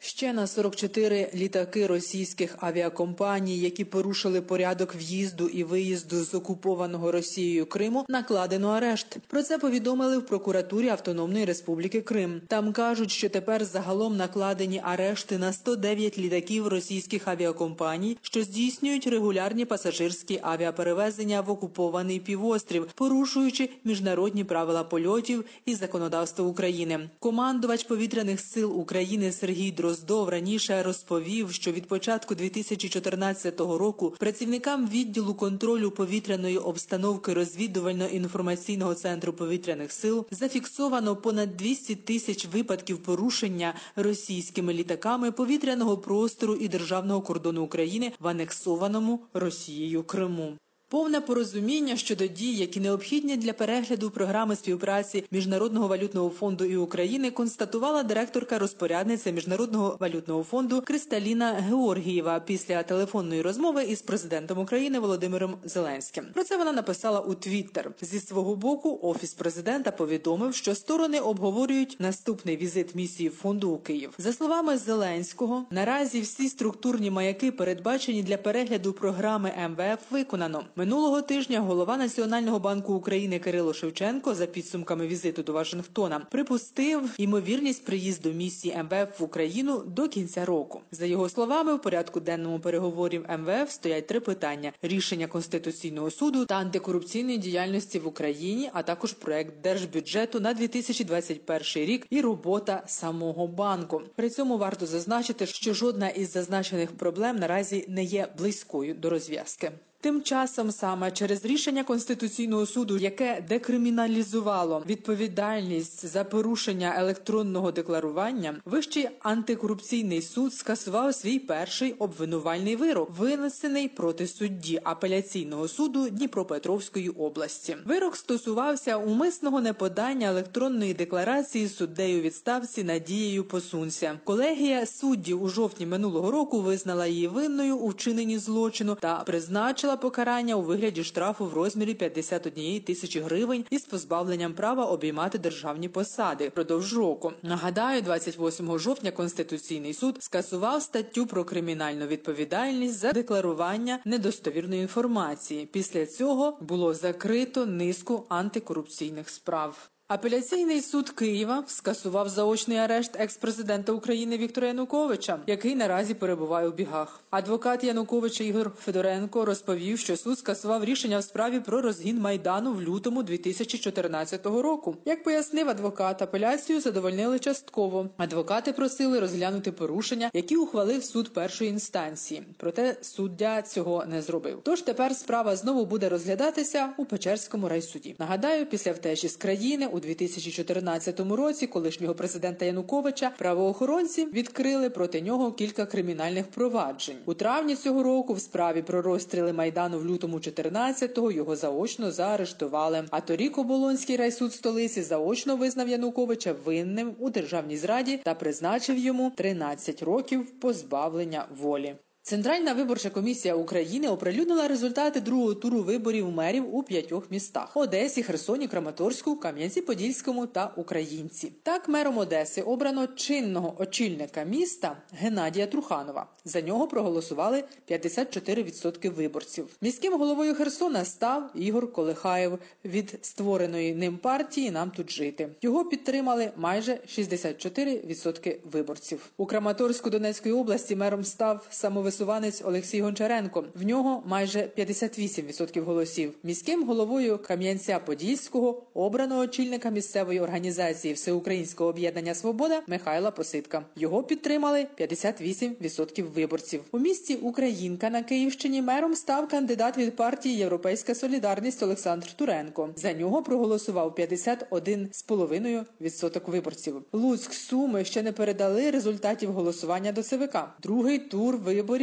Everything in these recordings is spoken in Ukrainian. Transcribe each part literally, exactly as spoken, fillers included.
Ще на сорок чотири літаки російських авіакомпаній, які порушили порядок в'їзду і виїзду з окупованого Росією Криму, накладено арешт. Про це повідомили в прокуратурі Автономної Республіки Крим. Там кажуть, що тепер загалом накладені арешти на сто дев'ять літаків російських авіакомпаній, що здійснюють регулярні пасажирські авіаперевезення в окупований півострів, порушуючи міжнародні правила польотів і законодавство України. Командувач повітряних сил України Сергій Дроздов раніше розповів, що від початку дві тисячі чотирнадцятого року працівникам відділу контролю повітряної обстановки розвідувально-інформаційного центру повітряних сил зафіксовано понад двісті тисяч випадків порушення російськими літаками повітряного простору і державного кордону України в анексованому Росією Криму. Повне порозуміння щодо дій, які необхідні для перегляду програми співпраці Міжнародного валютного фонду і України, констатувала директорка-розпорядниця Міжнародного валютного фонду Кристаліна Георгієва після телефонної розмови із президентом України Володимиром Зеленським. Про це вона написала у Твіттер. Зі свого боку, Офіс президента повідомив, що сторони обговорюють наступний візит місії фонду у Київ. За словами Зеленського, наразі всі структурні маяки, передбачені для перегляду програми ем ве еф, виконано. Минулого тижня голова Національного банку України Кирило Шевченко за підсумками візиту до Вашингтона припустив ймовірність приїзду місії ем ве еф в Україну до кінця року. За його словами, в порядку денному переговорів ем ве еф стоять три питання: рішення Конституційного суду та антикорупційної діяльності в Україні, а також проект держбюджету на дві тисячі двадцять перший рік і робота самого банку. При цьому варто зазначити, що жодна із зазначених проблем наразі не є близькою до розв'язки. Тим часом саме через рішення Конституційного суду, яке декриміналізувало відповідальність за порушення електронного декларування, Вищий антикорупційний суд скасував свій перший обвинувальний вирок, винесений проти судді апеляційного суду Дніпропетровської області. Вирок стосувався умисного неподання електронної декларації суддею у відставці Надією Посунця. Колегія суддів у жовтні минулого року визнала її винною у вчиненні злочину та призначила покарання у вигляді штрафу в розмірі п'ятдесят однієї тисячі гривень із позбавленням права обіймати державні посади впродовж року. Нагадаю, двадцять восьмого жовтня Конституційний суд скасував статтю про кримінальну відповідальність за декларування недостовірної інформації. Після цього було закрито низку антикорупційних справ. Апеляційний суд Києва скасував заочний арешт екс-президента України Віктора Януковича, який наразі перебуває у бігах. Адвокат Януковича Ігор Федоренко розповів, що суд скасував рішення в справі про розгін Майдану в лютому дві тисячі чотирнадцятого року. Як пояснив адвокат, апеляцію задовольнили частково. Адвокати просили розглянути порушення, які ухвалив суд першої інстанції. Проте суддя цього не зробив. Тож тепер справа знову буде розглядатися у Печерському райсуді. Нагадаю, після втечі з країни у дві тисячі чотирнадцятому році колишнього президента Януковича правоохоронці відкрили проти нього кілька кримінальних проваджень. У травні цього року в справі про розстріли Майдану в лютому чотирнадцятого його заочно заарештували. А торік Оболонський райсуд столиці заочно визнав Януковича винним у державній зраді та призначив йому тринадцять років позбавлення волі. Центральна виборча комісія України оприлюднила результати другого туру виборів мерів у п'ятьох містах – Одесі, Херсоні, Краматорську, Кам'янці-Подільському та Українці. Так, мером Одеси обрано чинного очільника міста Геннадія Труханова. За нього проголосували п'ятдесят чотири відсотки виборців. Міським головою Херсона став Ігор Колихаєв від створеної ним партії «Нам тут жити». Його підтримали майже шістдесят чотири відсотки виборців. У Краматорську Донецької області мером став самовисуванець Висуванець Олексій Гончаренко. В нього майже п'ятдесят вісім відсотків голосів. Міським головою Кам'янця-Подільського обрано очільника місцевої організації Всеукраїнського об'єднання «Свобода» Михайла Посидка. Його підтримали п'ятдесят вісім відсотків виборців. У місті Українка на Київщині мером став кандидат від партії «Європейська солідарність» Олександр Туренко. За нього проголосував п'ятдесят один цілих п'ять десятих відсотка виборців. Луцьк, Суми ще не передали результатів голосування до ЦВК. Другий тур виборів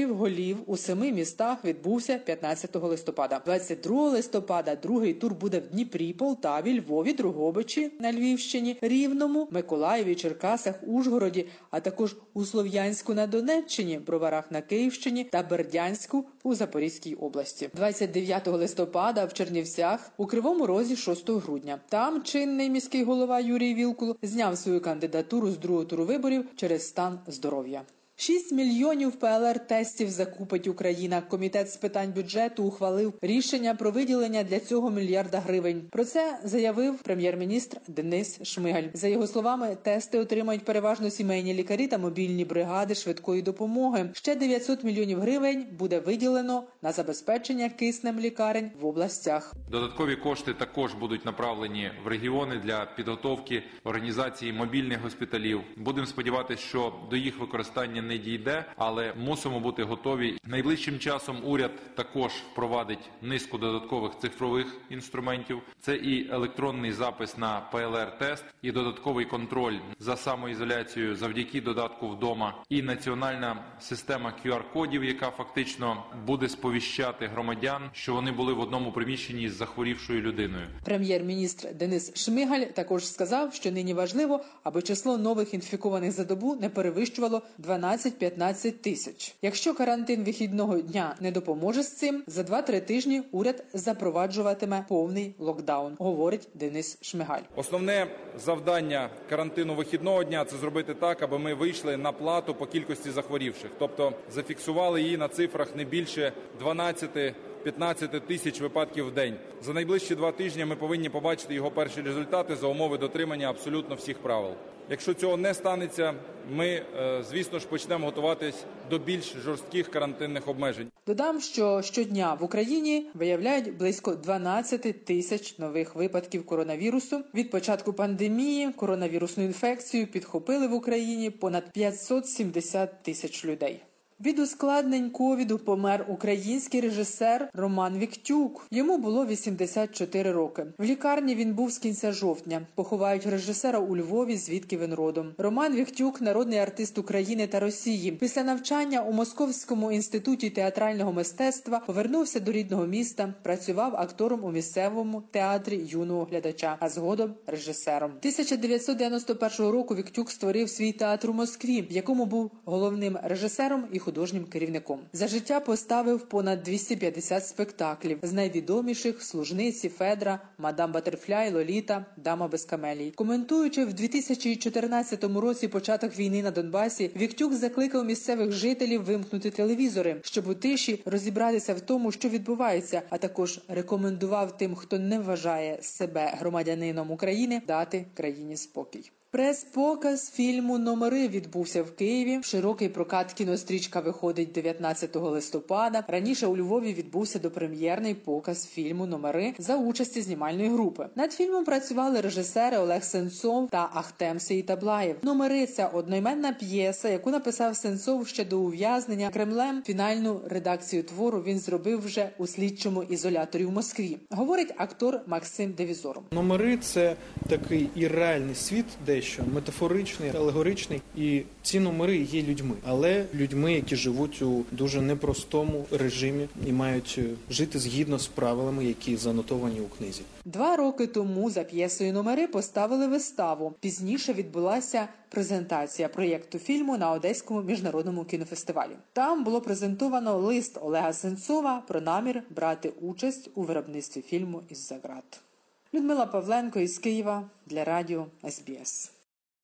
виборів голів у семи містах відбувся п'ятнадцятого листопада. двадцять другого листопада другий тур буде в Дніпрі, Полтаві, Львові, Дрогобичі на Львівщині, Рівному, Миколаєві, Черкасах, Ужгороді, а також у Слов'янську на Донеччині, Броварах на Київщині та Бердянську у Запорізькій області. двадцять дев'ятого листопада в Чернівцях, у Кривому Розі шостого грудня. Там чинний міський голова Юрій Вілкул зняв свою кандидатуру з другого туру виборів через стан здоров'я. шість мільйонів пе ел ар-тестів закупить Україна. Комітет з питань бюджету ухвалив рішення про виділення для цього мільярда гривень. Про це заявив прем'єр-міністр Денис Шмигаль. За його словами, тести отримають переважно сімейні лікарі та мобільні бригади швидкої допомоги. Ще дев'ятсот мільйонів гривень буде виділено на забезпечення киснем лікарень в областях. Додаткові кошти також будуть направлені в регіони для підготовки організації мобільних госпіталів. Будемо сподіватися, що до їх використання не дійде, але мусимо бути готові. Найближчим часом уряд також впровадить низку додаткових цифрових інструментів. Це і електронний запис на пе ел ар-тест, і додатковий контроль за самоізоляцією завдяки додатку вдома, і національна система кю ар-кодів, яка фактично буде сповіщати громадян, що вони були в одному приміщенні з захворівшою людиною. Прем'єр-міністр Денис Шмигаль також сказав, що нині важливо, аби число нових інфікованих за добу не перевищувало дванадцять-п'ятнадцять тисяч. Якщо карантин вихідного дня не допоможе з цим, за два-три тижні уряд запроваджуватиме повний локдаун, говорить Денис Шмигаль. Основне завдання карантину вихідного дня – це зробити так, аби ми вийшли на плату по кількості захворівших. Тобто зафіксували її на цифрах не більше дванадцять-п'ятнадцять тисяч випадків в день. За найближчі два тижні ми повинні побачити його перші результати за умови дотримання абсолютно всіх правил. Якщо цього не станеться, ми, звісно ж, почнемо готуватись до більш жорстких карантинних обмежень. Додам, що щодня в Україні виявляють близько дванадцять тисяч нових випадків коронавірусу. Від початку пандемії коронавірусну інфекцію підхопили в Україні понад п'ятсот сімдесят тисяч людей. Від ускладнень ковіду помер український режисер Роман Віктюк. Йому було вісімдесят чотири роки. В лікарні він був з кінця жовтня. Поховають режисера у Львові, звідки він родом. Роман Віктюк – народний артист України та Росії. Після навчання у Московському інституті театрального мистецтва повернувся до рідного міста, працював актором у місцевому театрі юного глядача, а згодом режисером. тисяча дев'ятсот дев'яносто першого року Віктюк створив свій театр у Москві, в якому був головним режисером і художнім керівником. За життя поставив понад двісті п'ятдесят спектаклів. З найвідоміших «Служниці», «Федра», «Мадам Баттерфляй», «Лоліта», «Дама без камелій». Коментуючи в дві тисячі чотирнадцятому році початок війни на Донбасі, Віктюк закликав місцевих жителів вимкнути телевізори, щоб у тиші розібратися в тому, що відбувається, а також рекомендував тим, хто не вважає себе громадянином України, дати країні спокій. Прес-показ фільму «Номери» відбувся в Києві. В широкий прокат кінострічка виходить дев'ятнадцятого листопада. Раніше у Львові відбувся допрем'єрний показ фільму «Номери» за участі знімальної групи. Над фільмом працювали режисери Олег Сенцов та Ахтем Сеїтаблаєв. «Номери» – це одноіменна п'єса, яку написав Сенцов ще до ув'язнення Кремлем. Фінальну редакцію твору він зробив вже у слідчому ізоляторі в Москві. Говорить актор Максим Девізор. «Номери» – це такий і реальний світ, де що метафоричний, алегоричний, і ці номери є людьми, але людьми, які живуть у дуже непростому режимі і мають жити згідно з правилами, які занотовані у книзі. Два роки тому за п'єсою «Номери» поставили виставу. Пізніше відбулася презентація проєкту фільму на Одеському міжнародному кінофестивалі. Там було презентовано лист Олега Сенцова про намір брати участь у виробництві фільму «Із-за ґрат». Людмила Павленко із Києва для радіо ес бі ес.